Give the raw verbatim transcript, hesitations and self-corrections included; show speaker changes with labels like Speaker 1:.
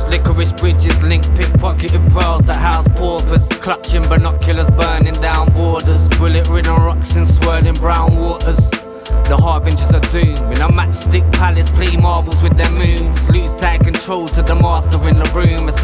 Speaker 1: Licorice bridges link pickpocketed pearls that house paupers. Clutching binoculars, burning down borders. Bullet-ridden rocks and swirling brown waters. The harbingers of doom in a matchstick palace, play marbles with their moons. Lose tight control to the master in the room as